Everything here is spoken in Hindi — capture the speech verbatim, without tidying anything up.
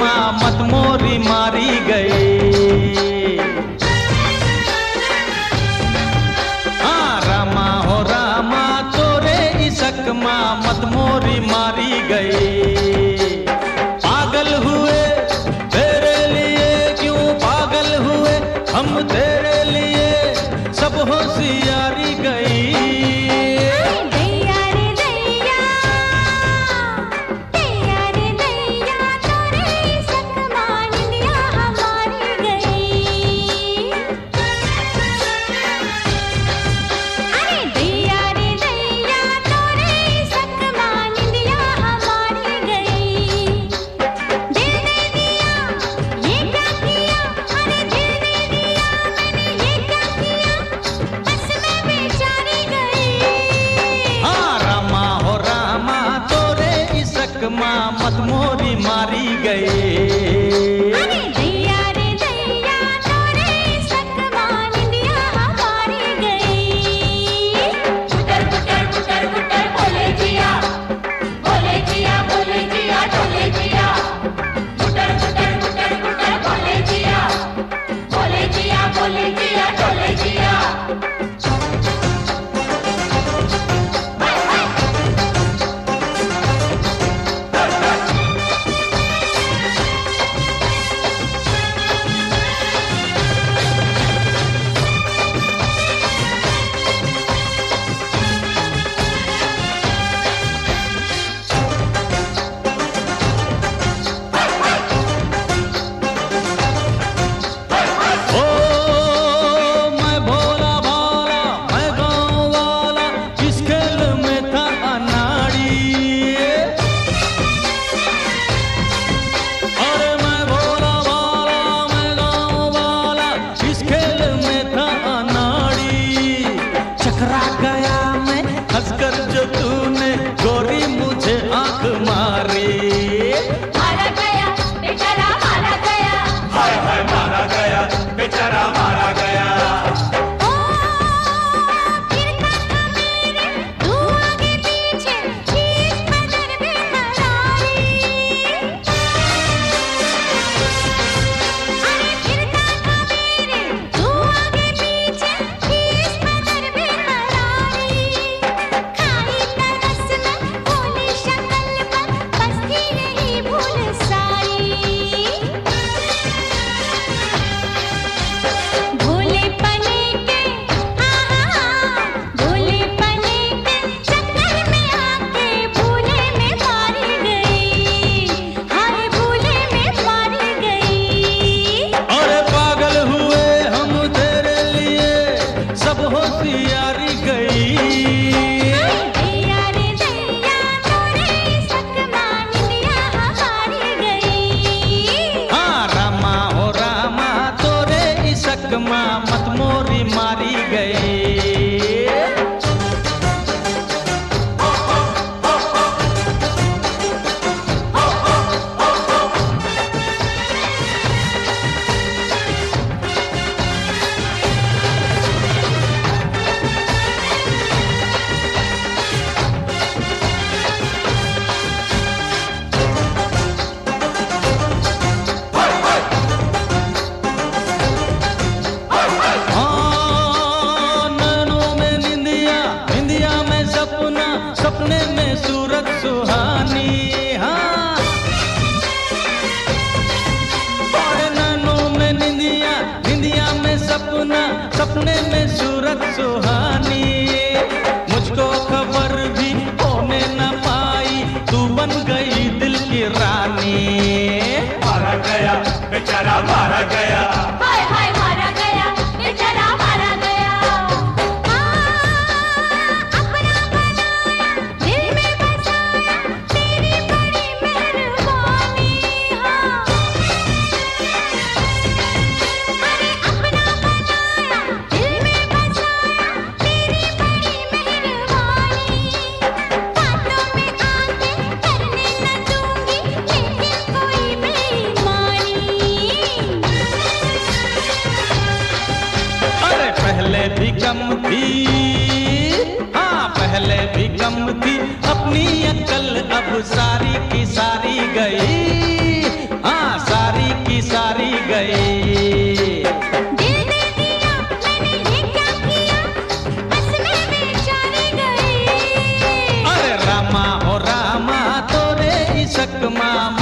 सकमा मत मोरी मारी गई। हाँ रामा हो रामा तोरे सकमा मत मोरी मारी गई। पागल हुए तेरे लिए क्यों पागल हुए हम तेरे लिए सब होशियारी गई। मत मोरी मारी गई। हंसकर जो तूने गोरी मुझे आंख मारी। मारा गया बेचारा मारा गया, हाय हाय मारा गया बेचारा मारा गया। ओ फिरता था मेरे तू आगे पीछे शीश बदर बेकरारी। अरे फिरता था मेरे तू आगे पीछे शीश बदर बेकरारी। होशियारी गई। दैया रे दैया तोरे सकमा निंदिया हमारी गई। हाँ रामा हो रामा तोरे सकमा मत मोरी मारी गई। सपने में सूरत सुहानी। हाँ और नैनों में निंदिया निंदिया में सपना सपने में सूरत सुहानी। मुझको खबर भी होने न पाई तू बन गई दिल की रानी। मारा गया बेचारा मारा गया, हाय हाय मारा गया बेचारा मारा गया। पहले भी कम थी, हाँ पहले भी कम थी अपनी अक्ल अब सारी की सारी गई। हाँ मामा